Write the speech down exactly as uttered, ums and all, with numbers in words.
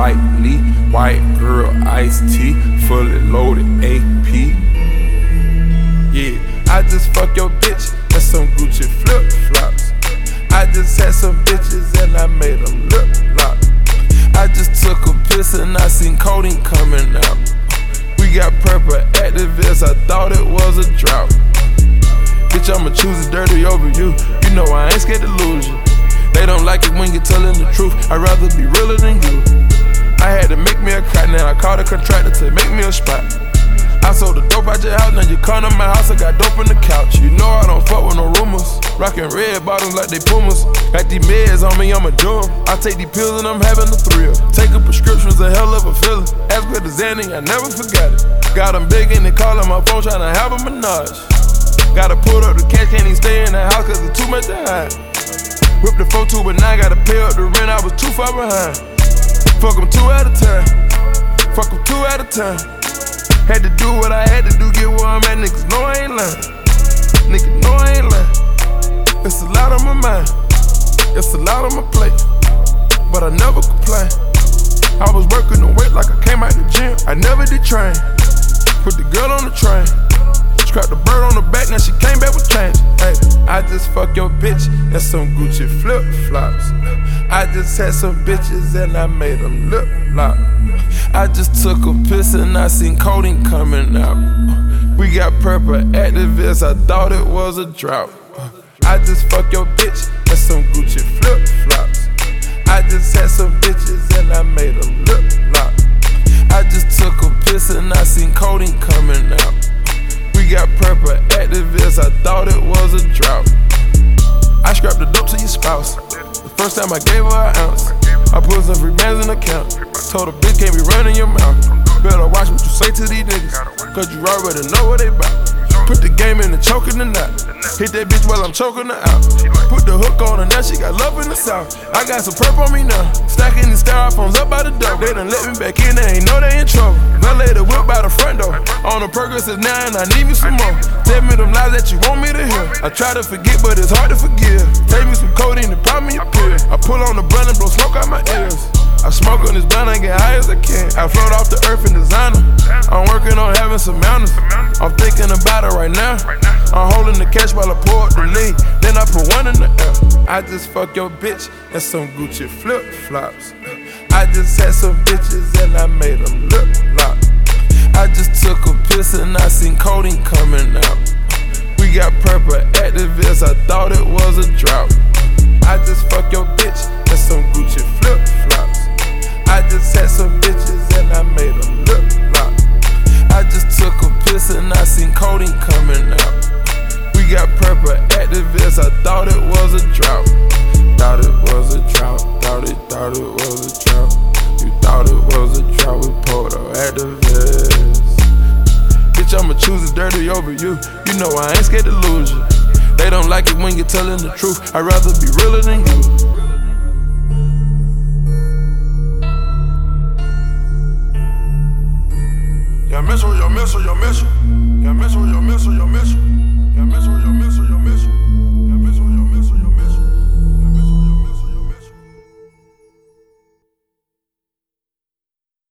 Spike Lee, white girl, iced tea, fully loaded A P. Yeah, I just fuck your bitch and some Gucci flip flops. I just had some bitches and I made them lip lock. I just took a piss and I seen codeine coming out. We got purple activists, I thought it was a drought. Bitch, I'ma choose it dirty over you. You know I ain't scared to lose you. They don't like it when you're telling the truth. I'd rather be realer than you. I had to make me a crack, now I called a contractor to make me a spot. I sold the dope out your house, now you come to my house, I got dope on the couch. You know I don't fuck with no rumors. Rockin' red bottoms like they Pumas. Got these meds on me, I'm a do 'em. I take these pills and I'm having a thrill. Taking prescriptions, a hell of a feeling. As with the Xanny, I never forgot it. Got them big and they callin' my phone, tryna have a menage. Gotta pull up the cash, can't even stay in the house cause it's too much to hide. Whip the four two, but now I gotta pay up the rent, I was too far behind. Fuck them two at a time. Fuck them two at a time. Had to do what I had to do, get where I'm at, niggas know I ain't lying. Niggas know I ain't lying. It's a lot on my mind, it's a lot on my plate, but I never complain. I was working the weight like I came out the gym, I never did train. Put the girl on the train, scrapped the bird on the back, now she came back with change. Hey, I just fuck your bitch and some Gucci flip flops. I just had some bitches and I made them lip lock. I just took a piss and I seen codeine coming out. We got purple activists, I thought it was a drought. I just fuck your bitch and some Gucci flip flops. I just had some bitches and I made them lip lock. I just took a piss and I seen codeine coming out. We got purple activists, I thought it was a drought. I scrapped the dope to your spouse. The first time I gave her an ounce. I put some free bands in the account. Told a bitch can't be running your mouth. Better watch what you say to these niggas, cause you already know what they bout. Put the game in the choke in the knot. Hit that bitch while I'm choking her out. Put the hook on her, now she got love in the south. I got some purple on me now. Stacking the styrofoams up by the door. They done let me back in, they ain't know they in trouble. Valet the whip by the front door. On the Percocets now and I need me some more. Tell me them lies that you want me to hear. I try to forget but it's hard to forgive. Take me some codeine and pop me a pill. I pull on the blunt and blow smoke out my ears. I smoke on this blunt and get high as I can. I float off the earth in designer. I'm working on having some manners. I'm thinking about it right now. I'm holding the cash while I pour up the lean. Then I put one in the air. I just fuck your bitch and some Gucci flip flops. I just had some bitches and I made them lip lock. I just took a piss and I seen codeine coming out. We got purple activists, I thought it was a drought. I just fuck your bitch and some Gucci flip flops. I just had some bitches and I made them lip lock. I just took a piss and I seen codeine coming out. We got purple activists, I thought it was a drought. Thought it was a drought, thought it, thought it was a drought. You thought it was a drought, we pulled up activists. Bitch, I'ma choose it dirty over you. You know I ain't scared to lose you. They don't like it when you're telling the truth. I'd rather be realer than you. Yeah, miss her, yeah, miss her, yeah, miss her. Yeah, miss her, yeah, miss her, yeah, miss her. Yeah, miss her, yeah, miss her, yeah, miss her.